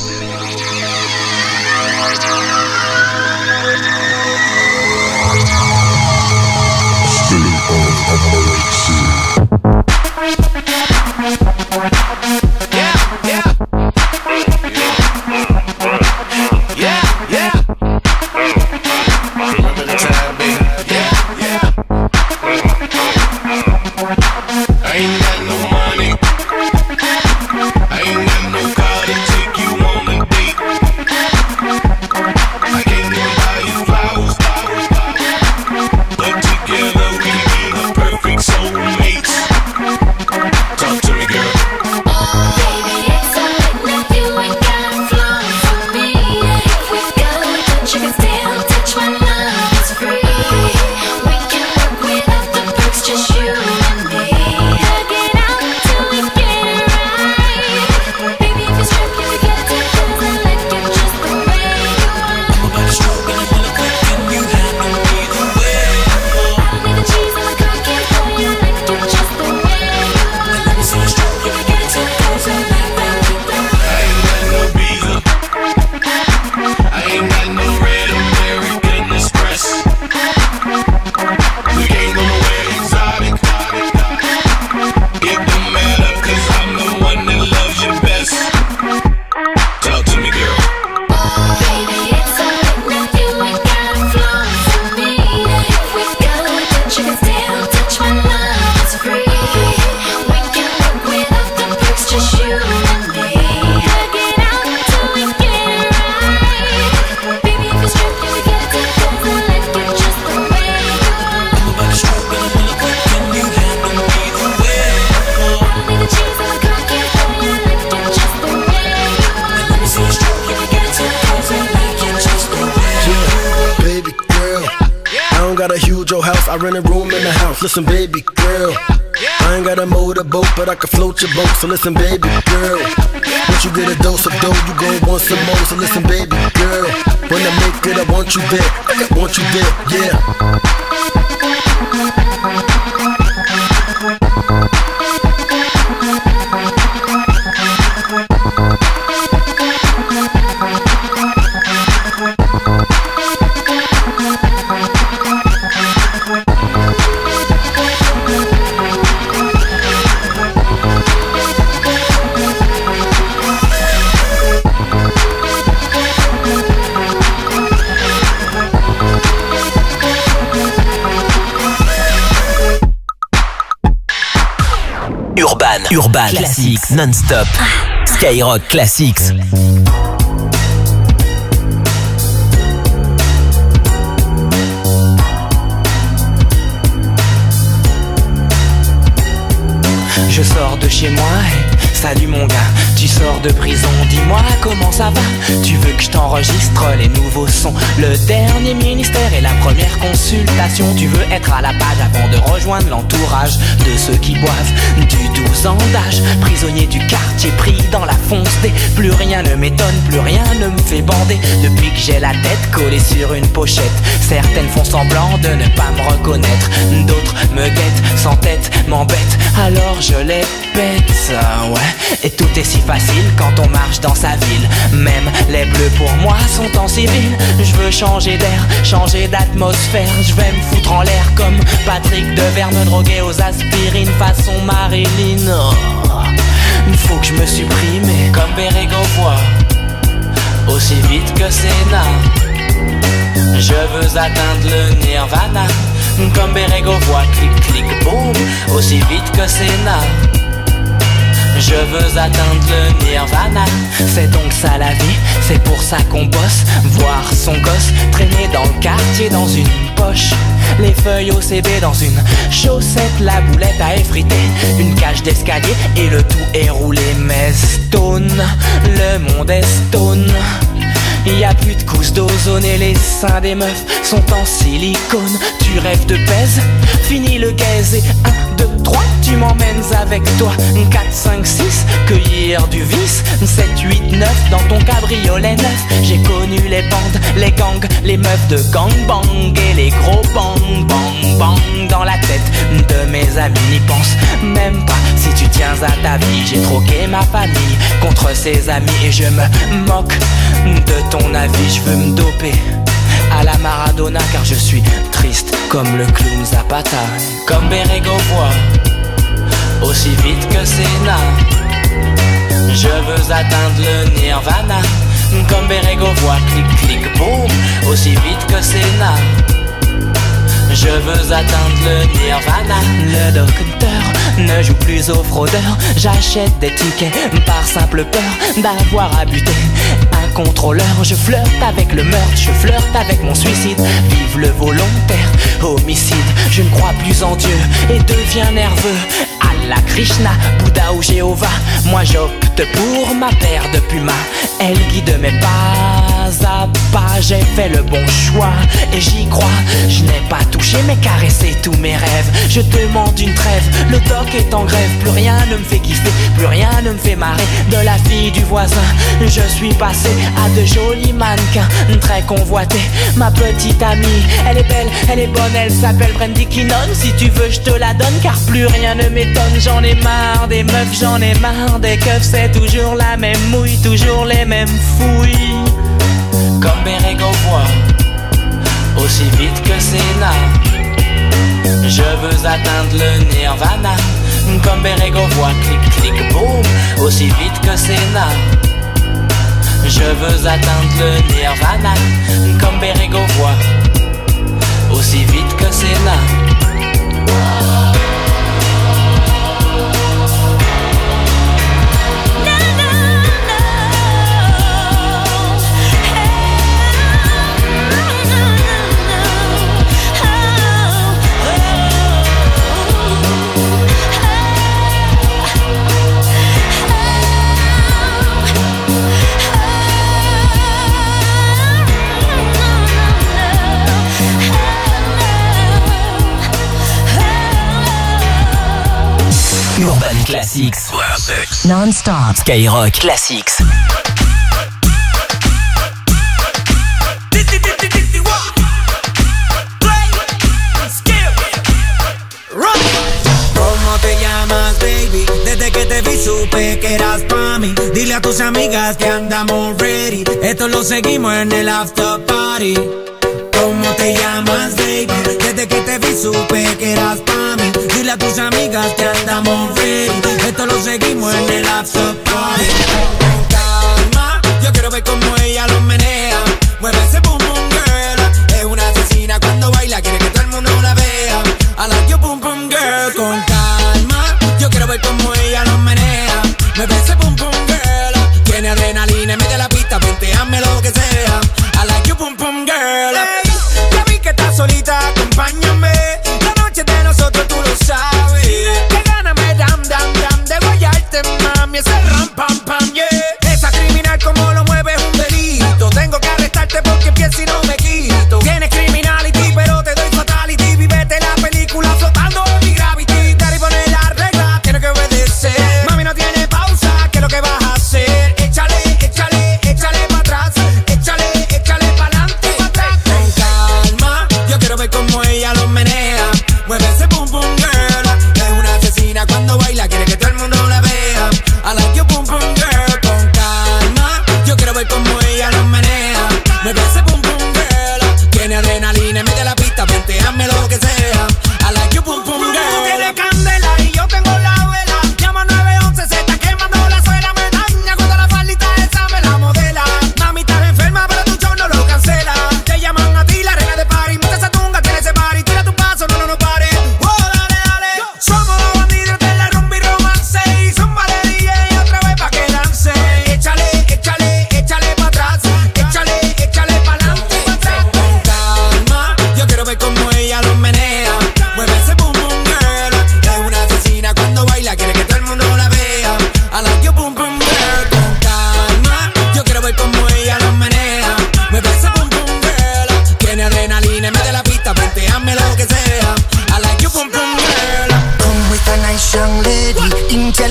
Speaker 21: I rent a room in the house. Listen, baby girl, I ain't got a motorboat, but I can float your boat. So listen, baby girl, once you get a dose of dough, you gon' want some more. So listen, baby girl, when I make it, I want you there. I want you there, yeah.
Speaker 5: Urban Classics non-stop. Skyrock Classics.
Speaker 1: Je sors de chez moi et salut mon gars. Tu sors de prison, dis-moi comment ça va. Tu veux que je t'enregistre les nouveaux sons, le dernier ministère et la première consultation. Tu veux être à la page avant de rejoindre l'entourage de ceux qui boivent du 12 ans d'âge. Prisonnier du quartier pris dans la fonce des. Plus rien ne m'étonne, plus rien ne me fait bander. Depuis que j'ai la tête collée sur une pochette. Certaines font semblant de ne pas me reconnaître, d'autres me guettent, sans tête m'embêtent. Alors je les pète, ouais. Et tout est si facile quand on marche dans sa ville. Même les bleus pour moi sont en civil. Je veux changer d'air, changer d'atmosphère. Je vais me foutre en l'air comme Patrick Devers, me droguer aux aspirines façon Marilyn. Il faut que je me supprime comme Bérégovois, aussi vite que Sénat. Je veux atteindre le nirvana comme Bérégovois, clic clic boum, aussi vite que Sénat. Je veux atteindre le nirvana. C'est donc ça la vie, c'est pour ça qu'on bosse. Voir son gosse traîner dans le quartier dans une poche, les feuilles OCB dans une chaussette, la boulette à effriter, une cage d'escalier et le tout est roulé. Mais stone, le monde est stone. Y a plus de couches d'ozone et les seins des meufs sont en silicone. Tu rêves de pèse, fini le gaze et 1, 2, 3, tu m'emmènes avec toi. 4, 5, 6, cueillir du vice. 7, 8, 9, dans ton cabriolet neuf. J'ai connu les bandes, les gangs, les meufs de gangbang et les gros bang bang bang dans la tête de mes amis. N'y pense même pas si tu tiens à ta vie. J'ai troqué ma famille contre ses amis et je me moque de ton avis. Je veux me doper à la Maradona car je suis triste comme le clown Zapata. Comme Bérégovois, aussi vite que Sénat. Je veux atteindre le nirvana comme Bérégovois, clic clic boum, aussi vite que Sénat. Je veux atteindre le nirvana. Le docteur ne joue plus aux fraudeurs. J'achète des tickets par simple peur d'avoir à buter un contrôleur. Je flirte avec le meurtre, je flirte avec mon suicide. Vive le volontaire homicide. Je ne crois plus en Dieu et deviens nerveux. Allah, Krishna, Bouddha ou Jéhovah, moi j'opte pour ma paire de pumas. Elle guide mes pas à pas. J'ai fait le bon choix et j'y crois. Je n'ai pas touché mais caressé tous mes rêves. Je demande une trêve, le doc est en grève. Plus rien ne me fait kiffer, plus rien ne me fait marrer. De la fille du voisin, je suis passé à de jolis mannequins très convoités. Ma petite amie, elle est belle, elle est bonne, elle s'appelle Brandy Kinnon. Si tu veux je te la donne car plus rien ne m'étonne. J'en ai marre des meufs, j'en ai marre des keufs. C'est toujours la même mouille, toujours les mêmes fouilles. Comme Bérégovois, aussi vite que Sénat. Je veux atteindre le nirvana comme Bérégovois, clic clic boum, aussi vite que Sénat. Je veux atteindre le nirvana comme Bérégovois, aussi vite que Sénat.
Speaker 5: Urban Classics. Non-stop. Skyrock Classics.
Speaker 22: ¿Cómo te llamas, baby? Desde que te vi supe que eras pa' mí. Dile a tus amigas que andamos ready. Esto lo seguimos en el after party. ¿Cómo te llamas, baby? Desde que te vi supe que eras pa' mí. Dile a tus amigas que andamos ready. Esto lo seguimos en el after party. Con calma, yo quiero ver cómo ella lo menea. Mueve ese boom boom girl. Es una asesina cuando baila, quiere que todo el mundo la vea. I like your boom boom girl. Con calma, yo quiero ver cómo ella lo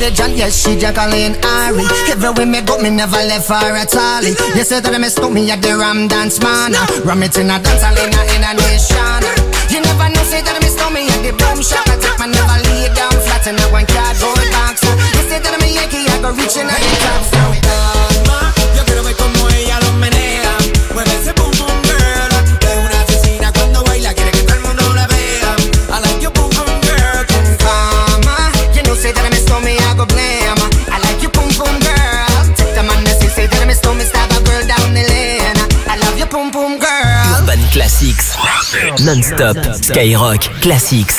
Speaker 6: diligent, yes, she Jacqueline Ari. Everywhere me go, me never left her at all. You say that I miss me at the Ram Dance Man. Ram it in a dance hall in a nation. You never know, say that I miss me at the Boom Shop. I take my never lay down flat in a one cardboard box. You say that I'm a Yankee, I go reaching out the top.
Speaker 22: Yo quiero ver como ella lo menea. Mueve ese boom boom girl. Es una asesina cuando baila, quiere que todo el mundo la vea. I like your boom boom girl.
Speaker 6: Kama, you know say that I miss me, I go blame. I like your boom boom girl. Take the man that say that I miss me, stab a girl down the lane. I love your boom boom girl.
Speaker 5: Urban Classics, non-stop, Skyrock, Classics.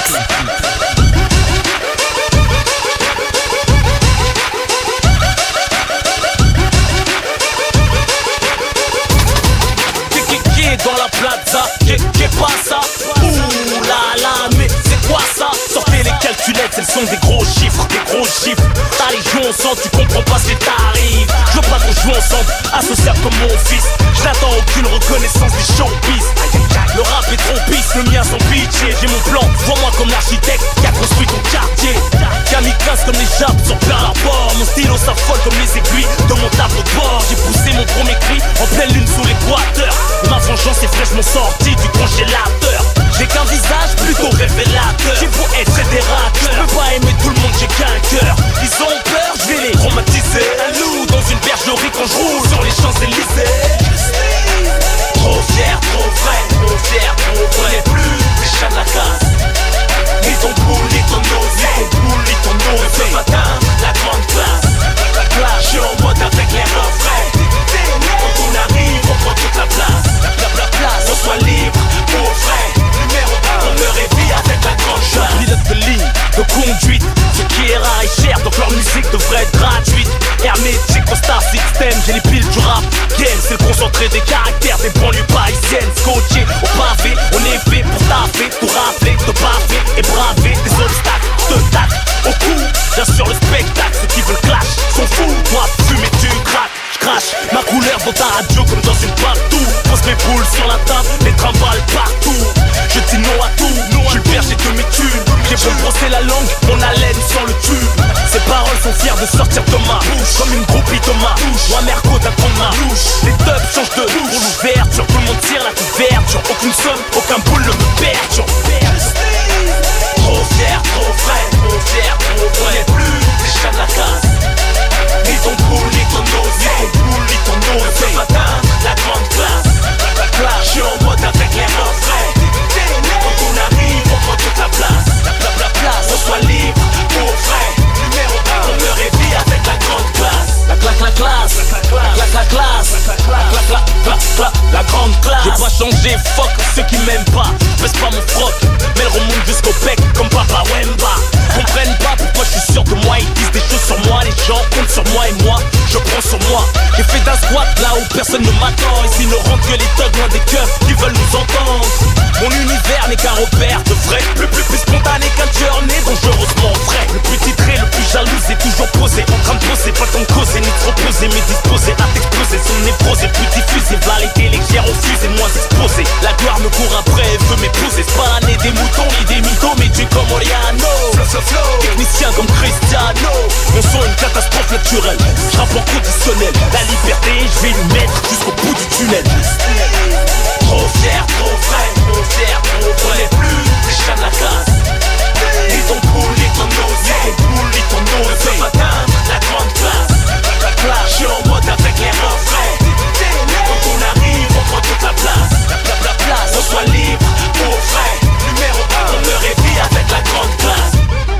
Speaker 11: Dans la plaza, qu'est pas ça? Ouh là là, mais c'est quoi ça? Sortez les calculettes, elles sont des gros chiffres. Allez, joue ensemble, tu comprends pas ce qui t'arrive. Je veux pas qu'on joue ensemble, associable comme mon fils. Je n'attends aucune reconnaissance des showbiz. Le rap est trop pisse, le mien sans pitié. J'ai mon plan, vois-moi comme l'architecte qui a construit ton quartier. Kamikaze comme les jappes sur plein rapport. Mon stylo s'affole comme les aiguilles de mon tableau de bord. J'ai poussé mon premier cri en pleine lune sous l'équateur. Ma vengeance est fraîchement sortie du congélateur. J'ai qu'un visage plutôt révélateur. J'ai beau être fédérateur, je peux pas aimer tout le monde, j'ai qu'un cœur. Ils ont peur, je vais les traumatiser. Un loup dans une bergerie quand je roule sur les Champs-Élysées. Trop fier, trop vrai, trop fier, trop vrai. Les plus les chats de la casse. Ni ton boule, ni ton nose, ni ton boule, ni ton nose. Ce matin, la grande classe. Je suis en mode avec les refrains. Quand on arrive, on prend toute la place. On soit libre, pour vrai. Numéro 1, on me réveille avec la grande chasse. Pilote de ligne, de conduite. Ce qui est rare et cher, donc leur musique devrait être gratuite. Hermétique au Star System, j'ai les piles du rap game. C'est le concentré des caractères des banlieues parisiennes. Scotché au pavé, on est fait pour taffer. Tout rappeler, te baffer et braver des obstacles. Te tac au cou, bien sûr le spectacle. Ceux qui veulent clash sont fous. Toi, fumer, tu craques. Crash ma couleur dans ta radio comme dans une partout. Pose mes boules sur la table, les trimballes partout. Je dis non à tout, je le berger de mes tubes. J'ai beau brosser la langue, mon haleine sans le tube. Ces paroles sont fières de sortir de ma bouche. Comme une groupie de ma bouche. Moi Merco t'apprends ma louche. Les dubs changent de bouche. Pour l'ouverture, tout le monde tire la couverture. Aucune somme, aucun boule ne me perturbe. Trop fier, trop vrai, trop fier, trop vrai. Les plus les chats de la casse. Ni ton boule, ni ton nose, ni ton boule, ni ton nose. Ce matin, la grande classe. Je suis en mode avec les refrains. Quand on arrive, on prend toute la place. On soit libre, pour vrai. Numéro 1, on me réveille avec la grande classe. La classe, la grande classe. J'ai pas changé, fuck ceux qui m'aiment pas. Baisse pas mon froc, mais elle remonte jusqu'au bec comme Papa Wemba. Comprennent pas pourquoi je suis sûr de moi. Ils disent des choses sur moi, les gens comptent sur moi et moi, je prends sur moi. J'ai fait d'un squat là où personne ne m'attend. Ici ne rentre que les thugs loin des keufs qui veulent nous entendre. Mon univers n'est qu'un repère de vrai. Le plus spontané qu'un tueur né, dangereusement vrai. Le plus titré, le plus jaloux, c'est toujours posé. En train de bosser, pas tant de causer, ni trop poser, mais disposé à t'exploser. Son névrose est plus diffusée, variété légère au fusil, moins exposé. La gloire me court après, elle veut m'épouser. C'est pas l'année des moutons, ni des mythos, mais du comme Oriano. Technicien comme Cristiano. Mon son une catastrophe naturelle. Je rappe en conditionnel. La liberté, je vais lui mettre jusqu'au bout du tunnel. Trop fier, trop vrai, trop fier, trop vrai. Les plus les chats de la casse. Ni ton boule, ni ton nose, ni ton boule, ni ton nose. Ce matin, la grande classe. Je suis en mode avec les refrains. Quand on arrive, on prend toute la place. On soit libre, pour vrai. Numéro 1, on me réveille avec la grande classe.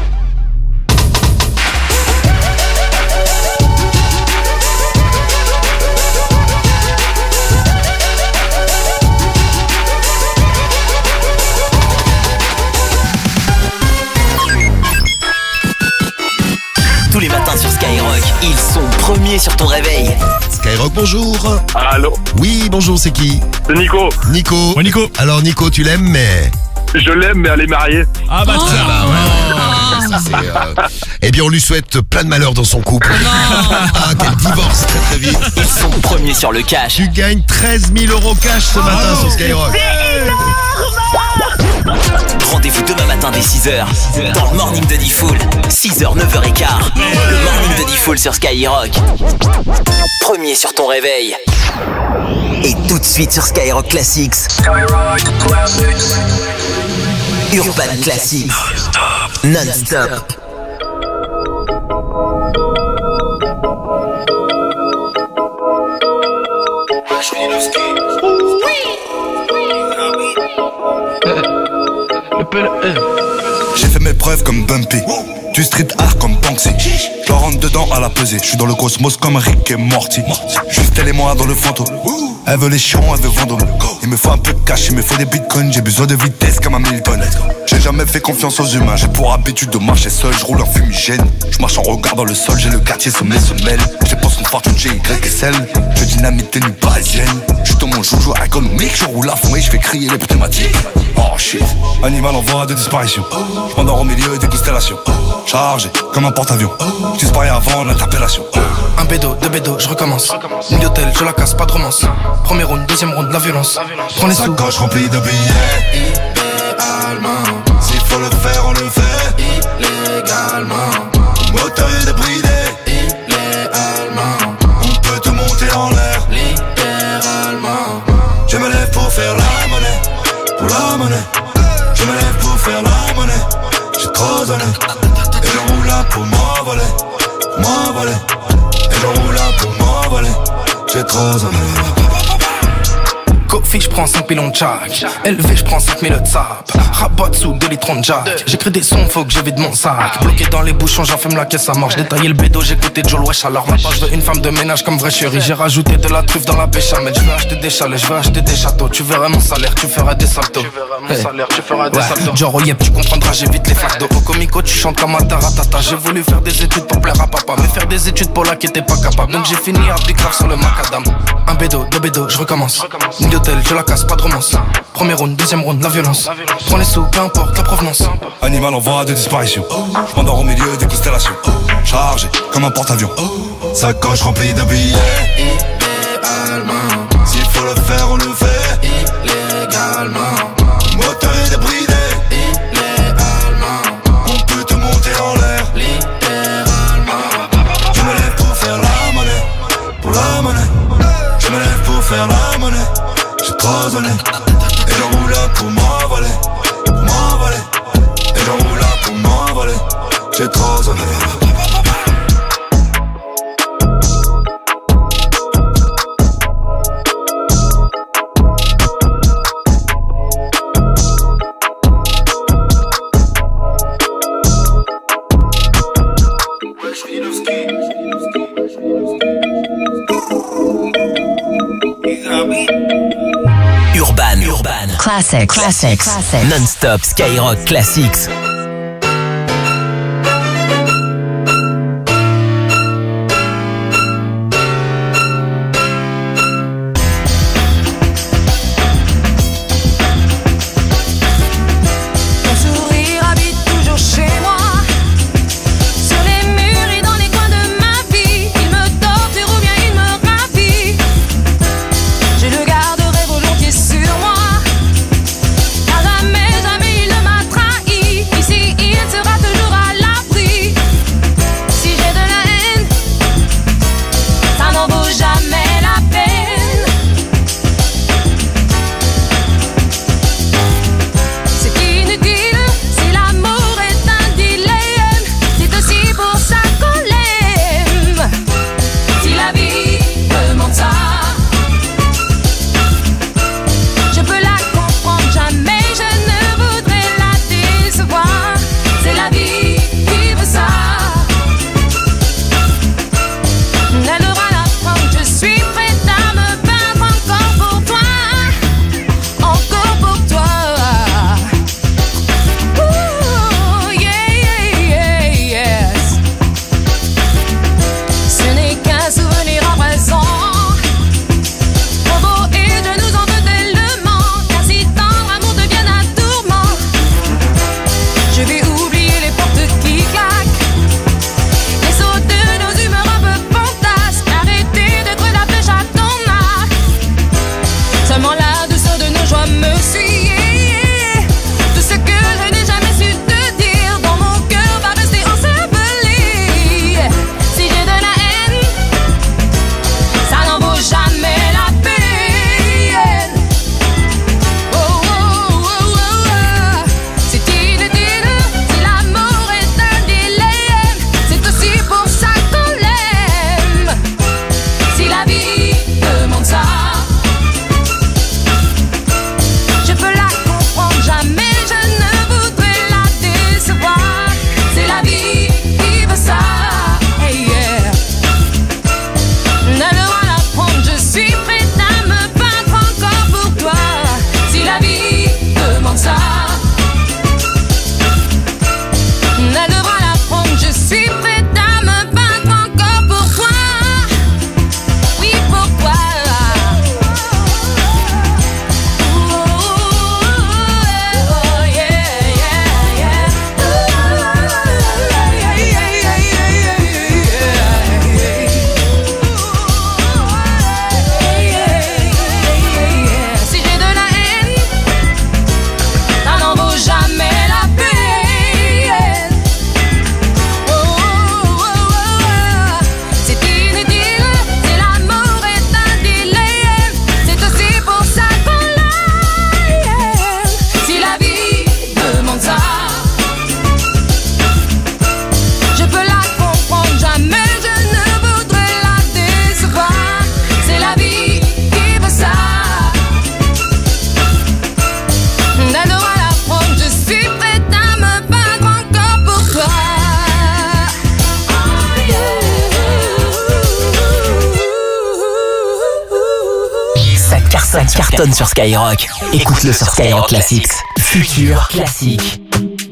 Speaker 5: Tous les matins sur Skyrock, ils sont premiers sur ton réveil.
Speaker 7: Skyrock, bonjour.
Speaker 23: Allô.
Speaker 7: Oui, bonjour, c'est qui?
Speaker 23: C'est Nico.
Speaker 7: Nico.
Speaker 23: Ouais, Nico.
Speaker 7: Alors Nico, tu l'aimes, mais...
Speaker 23: Je l'aime, mais elle est mariée.
Speaker 7: Ah bah ouais. Eh bien, on lui souhaite plein de malheur dans son couple. Ah, qu'elle divorce très très vite.
Speaker 5: Ils sont premiers sur le cash.
Speaker 7: Tu gagnes 13 000 € cash ce matin sur Skyrock.
Speaker 5: Rendez-vous demain matin dès 6h dans le morning de D-Fool. 6h, 9h15. Le morning de D-Fool sur Skyrock. Premier sur ton réveil. Et tout de suite sur Skyrock Classics. Urban Classics. Non-stop.
Speaker 3: J'ai fait mes preuves comme Bumpy, du street art comme Banksy. Je rentre dedans à la pesée, je suis dans le cosmos comme Rick et Morty. Juste elle et moi dans le fantôme. Elle veut les chiens, elle veut Vendôme. Il me faut un peu de cash, il me faut des bitcoins. J'ai besoin de vitesse comme Hamilton. J'ai jamais fait confiance aux humains, j'ai pour habitude de marcher seul. Je roule en fumigène, je marche en regardant le sol. J'ai le quartier sous mes semelles. J'ai pensé une fortune chez YSL. Je dynamite tenue parisienne. Je suis dans mon joujou économique, je roule à fond et je fais crier les pneumatiques. Oh shit, animal en voie de disparition. Je m'endors au milieu des constellations. Chargé comme un porte-avions. Je disparais avant l'interpellation.
Speaker 15: Un bédo, deux bédos, je recommence. Une d'hôtel, je la casse, pas de romance. Premier round, deuxième round, la violence. Prends les sous.
Speaker 3: Sacoche remplie de billets. Illégalement. S'il faut le faire, on le fait. Illégalement. Moteur est débridé. Illégalement. On peut te monter en l'air. Littéralement. Je me lève pour faire la monnaie. Pour la monnaie. Je me lève pour faire la monnaie. J'ai trop donné. Et je roule là pour m'envoler. M'envoler. Et je roule là pour m'envoler. J'ai trop donné.
Speaker 15: Kofi, je prends 5 pilons de jack. Élevé, je prends 5000 de sap. Rabat sous 2 litres de jack. J'écris des sons, faut que j'évite mon sac. Bloqué dans les bouchons, j'enfume la caisse à mort. J'détaillé le bédo, j'écoutais Joel Wesh. Alors maintenant, je veux une femme de ménage comme vraie chérie. J'ai rajouté de la truffe dans la béchamel. Je veux acheter des chalets, je veux acheter des châteaux. Tu verras mon salaire, tu feras des saltos. Genre, yep, tu comprendras, j'évite les flaques d'eau. Au comico, tu chantes comme un taratata. J'ai voulu faire des études pour plaire à papa. Mais faire des études pour là qui était pas capable. Donc j'ai fini à Big Grave sur le macadam. Un bédo, deux bédos, je recommence. Une d'hôtel, je la casse, pas de romance. Premier round, deuxième round, la violence. Prends les sous, peu importe la provenance.
Speaker 3: Animal en voie de disparition. Je m'endors au milieu des constellations. Chargé comme un porte-avions. Sacoche remplie de billets. Illégalement. S'il faut le faire, on le fait. Illégalement. Moteur est débridé. Illégalement. On peut te monter en l'air. Littéralement. Je me lève pour faire la monnaie. Pour la monnaie. Je me lève pour faire la monnaie. J'ai trop donné. Et je roule là pour m'envoler. M'envoler. Et je roule là pour m'envoler. J'ai trop donné.
Speaker 5: Urban. Classics. Non-stop Skyrock Classics.
Speaker 2: Ici vie demande ça. Je peux la comprendre, jamais je ne voudrais la décevoir. C'est la vie qui veut ça. Hey yeah. Elle devra la prendre, je suis prête à me battre encore pour toi. Si la vie demande ça. Elle devra la prendre, je suis prête à me battre encore pour toi. Oui, pourquoi? Si j'ai de la haine, ça n'en vaut jamais la peine. C'est inutile, c'est l'amour est un dilemme. C'est aussi pour ça qu'on l'aime. Si la vie demande ça, je peux la comprendre, jamais je ne voudrais la décevoir. C'est la vie qui veut ça. Elle devra la prendre, je suis prête à me battre encore pour toi.
Speaker 5: Ça cartonne sur Skyrock. Écoute-le sur Skyrock Classics. Futur classique.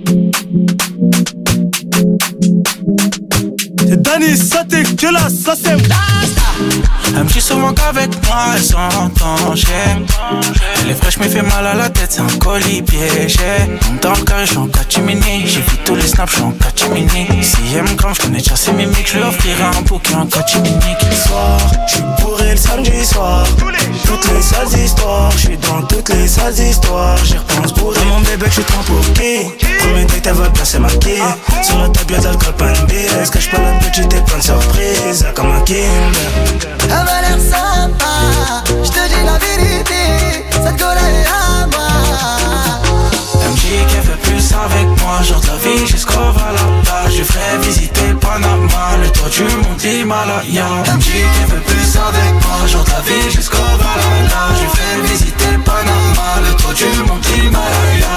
Speaker 4: C'est Danny, ça dégueulasse, ça c'est. Elle me dit souvent qu'avec moi elle s'entend. Elle est fraîche mais fait mal à la tête, c'est un colis piégé. Dans le carré, je suis en catimini. J'ai vu tous les snaps, je suis en catimini. Si elle me crame, je connais déjà ses mimiques. Je lui offrirai un bouquet en catimini. Soir, je suis bourré le samedi soir. Toutes les sales histoires, je suis dans toutes les sales histoires. J'y repense bourré mon bébé que je suis trop pour qui. Premier date, elle va placer ma quille. Sur la table, y'a d'alcool, pas une bise. Cache pas la petite et plein de surprises. Comme un Kinder.
Speaker 6: Elle m'a l'air sympa, je te dis la vérité, cette gueule est à moi.
Speaker 4: Elle me dit qu'elle veut plus avec moi, jour de la vie jusqu'au Valhalla. Je ferai visiter Panama, le toit du monde Himalaya. Elle me dit qu'elle veut plus avec moi, jour de la vie jusqu'au Valhalla. Je ferai visiter Panama, le toit du monde Himalaya.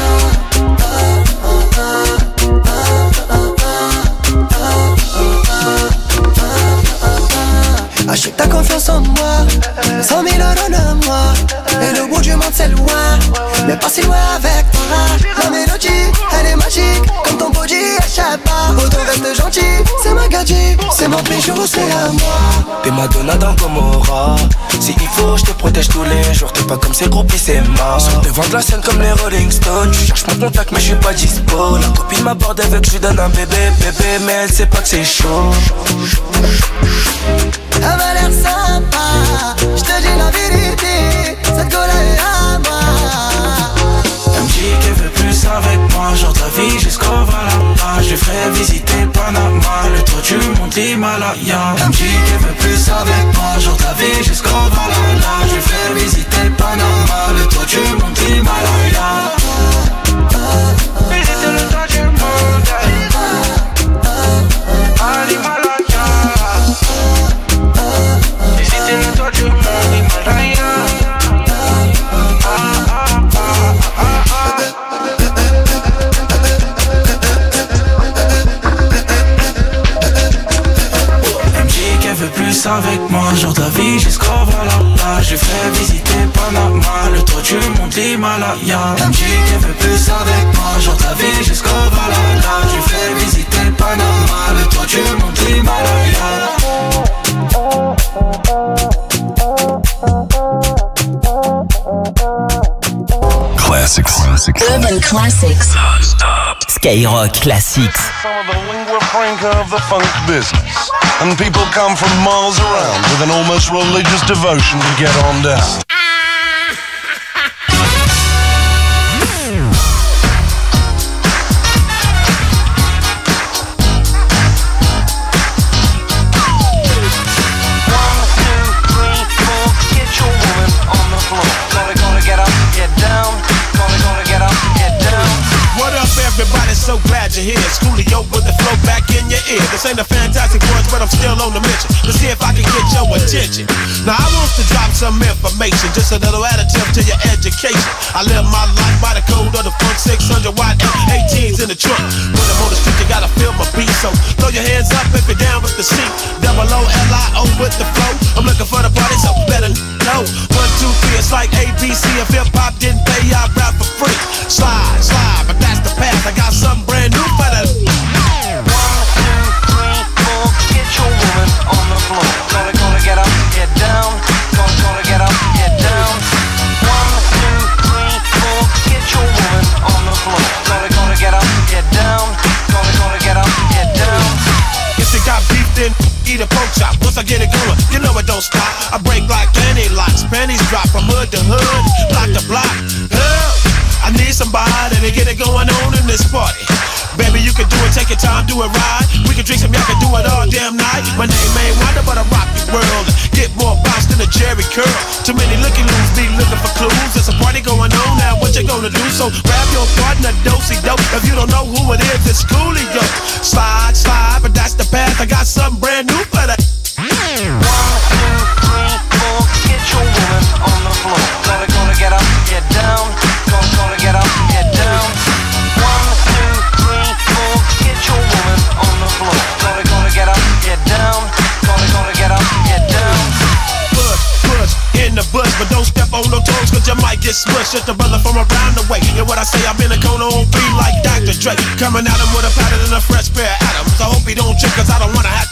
Speaker 6: Achète ta confiance en moi, 100 000 euros de moi. Et le bout du monde c'est loin, mais pas si loin avec toi. La mélodie, elle est magique, comme ton body, échappe pas. Autant reste gentil, c'est ma gadget, c'est mon bijou, c'est à moi.
Speaker 1: T'es Madonna dans Gomorrah. Si il faut, je te protège tous les jours. T'es pas comme ces groupies, c'est mort. Sur devant de la scène comme les Rolling Stones. Je cherche mon contact, mais je suis pas dispo. La copine m'aborde avec, je lui donne un bébé, mais elle sait pas que c'est chaud.
Speaker 6: Elle m'a l'air sympa, je te dis la vérité, cette gueule est à moi.
Speaker 4: Elle me dit qu'elle veut plus avec moi, jour de la vie jusqu'au Valhalla. Je ferai visiter Panama, le toit du monde Himalaya. Elle me dit qu'elle veut plus avec moi, jour de la vie jusqu'au Valhalla. Je ferai visiter Panama, le toit du monde Himalaya. Visiter le toit du monde Himalaya. Visiter le toit du monde Himalaya. Plus avec moi, jour de la vie jusqu'au Valhalla. Je ferai visiter Panama, le toit du monde Himalaya. Elle me dit qu'elle veut plus avec moi, jour de la vie jusqu'au Valhalla. Je ferai visiter Panama, le toit du monde Himalaya.
Speaker 5: Classics. Urban Classics. Skyrock Classics.
Speaker 14: Some of the lingua franca of the funk business. And people come from miles around with an almost religious devotion to get on down.
Speaker 16: Everybody, so glad
Speaker 9: your head. Schoolio with the flow back in your ear. This ain't a fantastic voice, but I'm still on the mission to see if I can get your attention. Now I want to drop some information, just a little additive to your education. I live my life by the code of the funk 600 watt F18s in the trunk. When I'm on the street, you gotta feel my beat, so throw your hands up if you're down with the seat. Double O-L-I-O with the flow. I'm looking for the party, so better know. 1, 2, 3, it's like ABC. If hip hop didn't pay, I rap for free. Slide, slide, but that's the path. I got something brand new for the 1, 2, 3, 4, get your woman on the floor. Gonna get up, get down. Gonna get up, get down. 1, 2, 3, 4, get your woman on the floor. Gonna get up, get down. Gonna get up, get down. If you got beef, then eat a pork chop. Once I get it going, you know it don't stop. I break like any locks, pennies drop from hood to hood, block to block. I need somebody to get it going on in this party. Baby, you can do it, take your time, do it right. We can drink some, y'all can do it all damn night. My name ain't Wonder, but I rock the world. Get more bounce than a Jerry curl. Too many looky-loos be looking for clues. There's a party going on now, what you gonna do? So grab your partner, do-si-do. If you don't know who it is, it's Coolio. Slide, slide, but that's the path. I got something brand new for that. 1, 2, 3, 4, get your woman on the floor. Gonna get up, get down. Gonna get up, get down. 1, 2, 3, 4, get your woman on the floor. Gonna get up, get down. Gonna get up, get down. Push in the bush, but don't step on no toes, cause you might get smushed. Just a brother from around the way. And what I say, I'm in a corner on beat like Dr. Dre. Coming at him with a pattern and a fresh pair of atoms. I hope he don't trip, cause I don't wanna have to